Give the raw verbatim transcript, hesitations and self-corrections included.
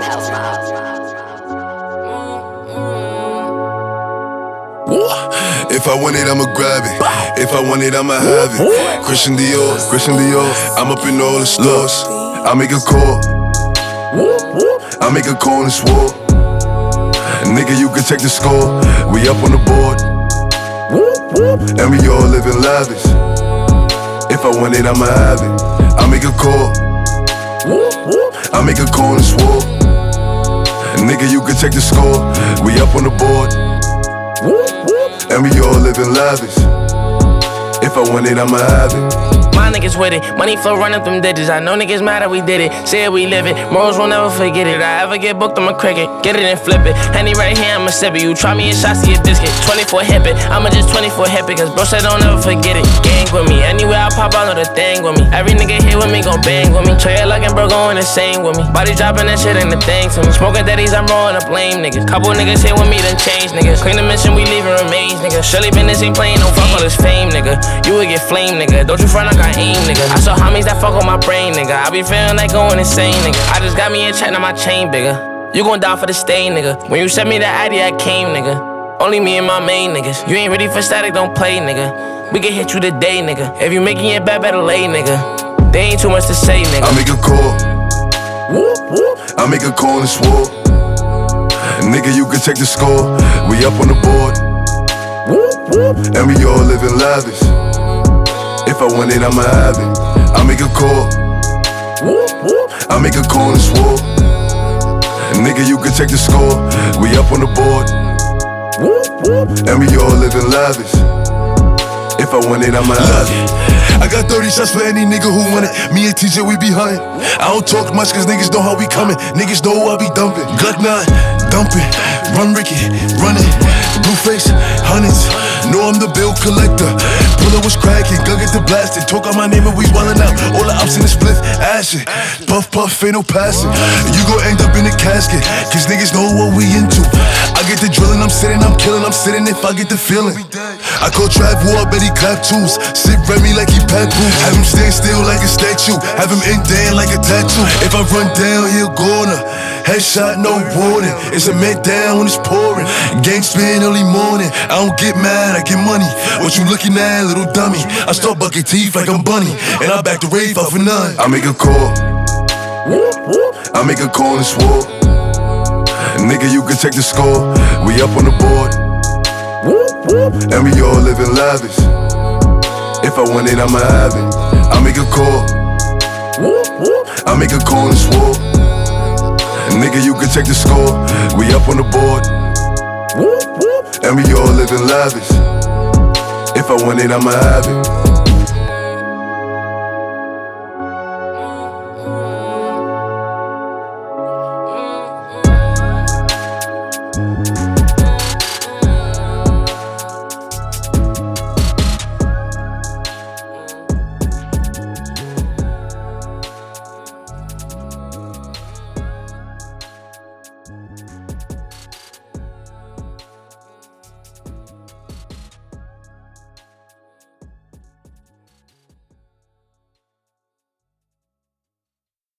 If I want it, I'ma grab it. If I want it, I'ma have it. Christian Dior, Christian Dior. I'm up in all the stores. I make a call. I make a call and swore. Nigga, you can check the score. We up on the board. And we all living lavish. If I want it, I'ma have it. I make a call. I make a call and swore. Nigga, you can check the score. We up on the board. And we all living lavish. If I want it, I'ma have it. My niggas with it, money flow running through digits. I know niggas mad that we did it, say it, we live it. Morals won't never forget it. I ever get booked, I'ma cricket, get it and flip it. Henny right here, I'ma sip it. You try me in shots to get biscuit. twenty-four hip it, I'ma just twenty-four hip it. Cause bro said don't ever forget it. Gang with me, anywhere I pop, I know the thing with me. Every nigga here with me gon' bang with me. Trey looking bro going insane with me. Body dropping that shit ain't the thing to me. Smoking daddies, I'm rolling up lame niggas. Couple niggas here with me, then change niggas. Clean the mission, we leaving remains nigga. Shirley business ain't playing no fuck all this fame nigga. You would get flame nigga. Don't you front like I aim nigga. I saw homies that fuck on my brain, nigga. I be feeling like going insane, nigga. I just got me in check, now my chain bigger. You gon' die for the stain, nigga. When you sent me that I D, I came, nigga. Only me and my main niggas. You ain't ready for static, don't play, nigga. We can hit you today, nigga. If you making it bad, better lay, nigga. There ain't too much to say, nigga. I make a call. I make a call and swore. Nigga, you can check the score. We up on the board. And we all living lavish. If I want it, I'ma have it. I make a call. I make a call and swore. Nigga, you can check the score. We up on the board. And we all living lavish. If I want it, I'ma have it. I got thirty shots for any nigga who want it. Me and T J, we be hunting. I don't talk much cause niggas know how we coming. Niggas know I be dumping. Glock nine, dumping. Run Ricky, running. Blue face, hundreds. Know I'm the bill collector. Puller was cracking, gun get the blasting. Talk out my name and we wildin' out. All the ups in the split, ashin'. Puff, puff, ain't no passing. You gon' end up in a casket, cause niggas know what we into. I get the drillin', I'm sitting, I'm killin', I'm sitting if I get the feeling. I call Trav War, bet he clap tools. Sit Remy like he Papu. Have him stand still like a statue. Have him ink down like a tattoo. If I run down, he'll corner. Headshot, no warning. It's a man down when it's pouring. Gang spin early morning. I don't get mad, I get money. What you looking at, little dummy? I start bucking teeth like I'm Bunny. And I back the rave off for none. I make a call. I make a call and swore. Nigga, you can check the score. We up on the board. And we all living lavish. If I want it, I'ma have it. I make a call. I make a call and swore. Nigga, you can check the score. We up on the board. And we all living lavish. If I want it, I'ma have it.